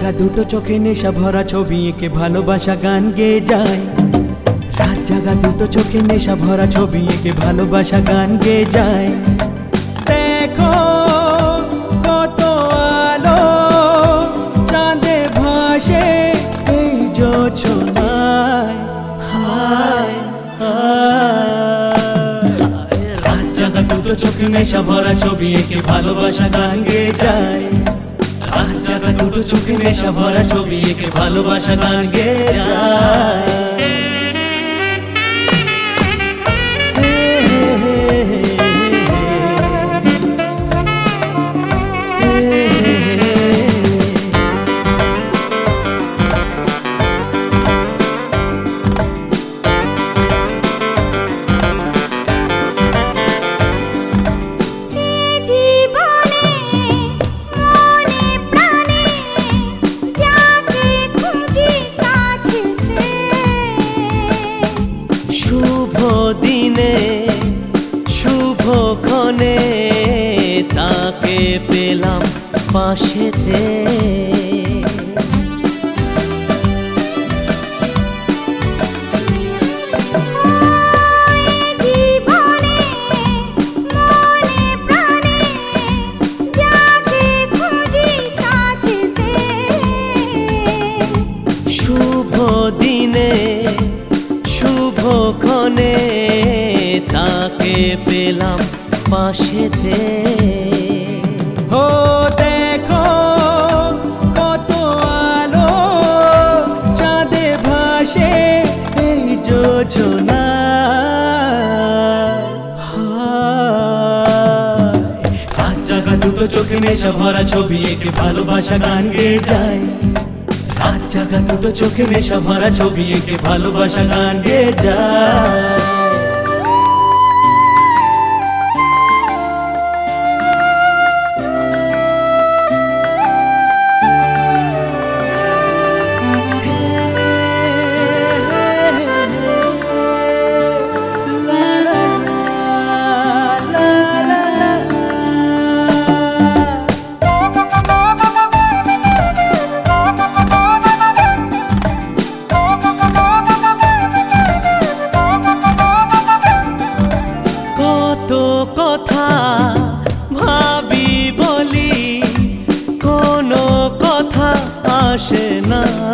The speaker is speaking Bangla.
জাগা দুটো চোখে নেশা ভরা ছবি এঁকে ভালোবাসা গান গেয়ে যায়। রাত জাগা দুটো চোখে নেশা ভরা ছবি এঁকে ভালোবাসা গান গেয়ে যায়। দেখো কত আলো চাঁদে ভাসে এই জোছনায়, হায় হায়। রাত জাগা দুটো চোখে নেশা ভরা ছবি এঁকে ভালোবাসা গান গেয়ে যায়। রাত জাগা দুটো চোখে নেশা ভরা ছবি এঁকে ভালোবাসা গান গেয়ে যায়। দিনে শুভক্ষণে তাকে পেলাম পাশেতে, শুভ দিনে শুভক্ষণে তাকে পেলাম পাশেতে। ও দেখো কত আলো চাঁদে ভাসে এই জোছনায়, হায়। রাত জাগা দুটো চোখে নেশা ভরা ছবি এঁকে ভালোবাসা গান গেয়ে যায়। রাত জাগা দুটো চোখে নেশা ভরা ছবি এঁকে ভালোবাসা গান গেয়ে যায়। কথা ভাবি বলি কোনো কথা আসে না।